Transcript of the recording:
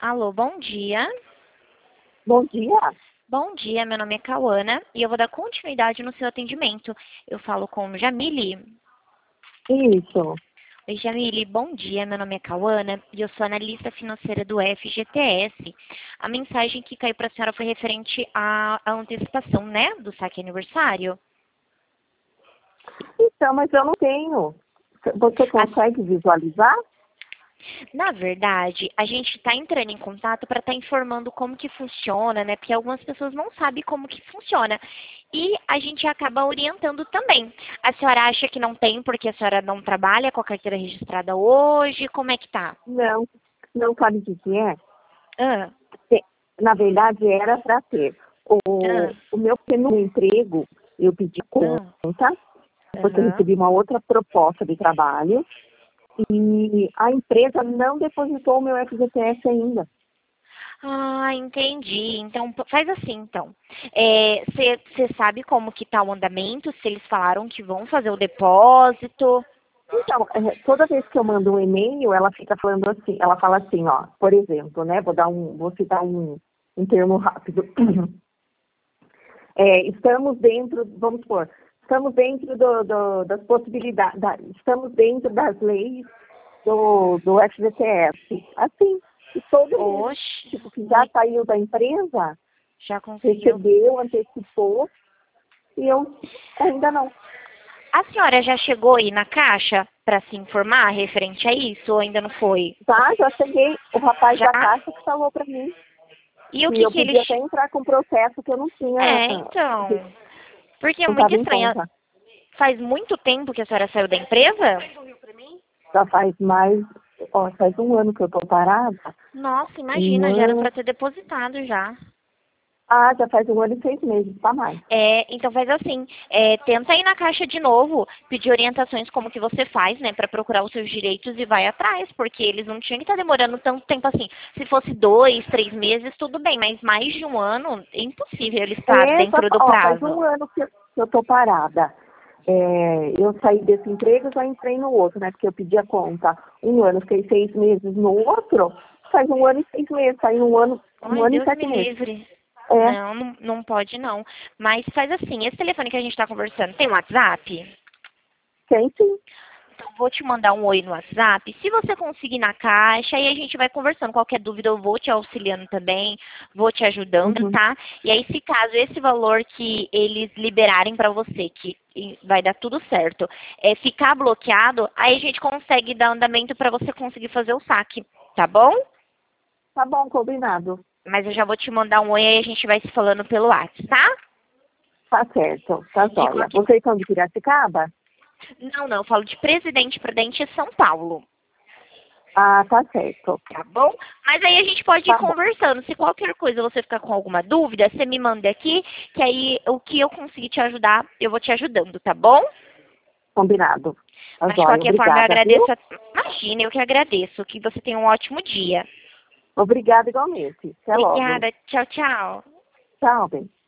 Alô, bom dia. Bom dia. Bom dia, meu nome é Cauana e eu vou dar continuidade no seu atendimento. Eu falo com Jamile. Isso. Oi, Jamile, bom dia, meu nome é Cauana e eu sou analista financeira do FGTS. A mensagem que caiu para a senhora foi referente à antecipação, né, do saque aniversário. Então, mas eu não tenho. Você consegue visualizar? Na verdade, a gente está entrando em contato para estar informando como que funciona, né? Porque algumas pessoas não sabem como que funciona. E a gente acaba orientando também. A senhora acha que não tem porque a senhora não trabalha com a carteira registrada hoje? Como é que tá? Não. Não sabe o que é? Ah, Na verdade, era para ter. ah, O meu penúltimo emprego, eu pedi conta, ah, porque eu aham. recebi uma outra proposta de trabalho, e a empresa não depositou o meu FGTS ainda. Ah, entendi. Então, faz assim, então. Você sabe como que tá o andamento? Se eles falaram que vão fazer o depósito? Então, toda vez que eu mando um e-mail, ela fica falando assim, ela fala assim, ó, por exemplo, né, vou citar um termo rápido. Estamos dentro, vamos supor, estamos dentro das possibilidades, estamos dentro das leis do FGTS. Assim, e todo mundo Oxe, tipo, que já saiu da empresa, já conseguiu. recebeu, antecipou, e eu ainda não. A senhora já chegou aí na caixa para se informar referente a isso ou ainda não foi? Tá, já cheguei, o rapaz Já? da caixa que falou para mim E o que que eu que eles... podia até entrar com processo que eu não tinha, Então, porque é não muito estava em estranho. conta. Faz muito tempo que a senhora saiu da empresa? Já faz mais, ó, faz um ano que eu tô parada, Nossa, um imagina, já era para ano. ter depositado já. Ah, já faz um ano e 6 meses, tá mais. Então faz assim, tenta ir na caixa de novo, pedir orientações como que você faz, né, para procurar os seus direitos e vai atrás, porque eles não tinham que estar demorando tanto tempo assim. Se fosse 2, 3 meses, tudo bem, mas mais de um ano, é impossível ele estar dentro do Faz um prazo. ano que eu tô parada. Eu saí desse emprego, já entrei no outro, né? Porque eu pedi a conta um ano, fiquei 6 meses no outro, faz um ano e 6 meses, saí um Ai, ano e Deus me 7 meses. livre. É, Não, não, não pode não. Mas faz assim, esse telefone que a gente está conversando, tem WhatsApp? tem sim. Então, vou te mandar um oi no WhatsApp. Se você conseguir na caixa, aí a gente vai conversando. Qualquer dúvida, eu vou te auxiliando também, vou te ajudando, Uhum. tá? E aí, se caso esse valor que eles liberarem pra você, que vai dar tudo certo, ficar bloqueado, aí a gente consegue dar andamento pra você conseguir fazer o saque, tá bom? Tá bom, combinado. Mas eu já vou te mandar um oi aí a gente vai se falando pelo WhatsApp, tá? Tá certo, tá De jóia. qualquer... Vocês são de Piracicaba? Não, não, eu falo de Presidente Prudente São Paulo. Ah, tá certo. Tá bom? Mas aí a gente pode ir Tá bom, conversando. Se qualquer coisa você ficar com alguma dúvida, você me manda aqui, que aí o que eu conseguir te ajudar, eu vou te ajudando, tá bom? combinado. Tá Mas de jóia, qualquer forma, eu obrigada, viu? agradeço. Imagina, eu que agradeço. Que você tenha um ótimo dia. Obrigada igualmente. Até logo. Obrigada. Tchau, tchau. Tchau, bem.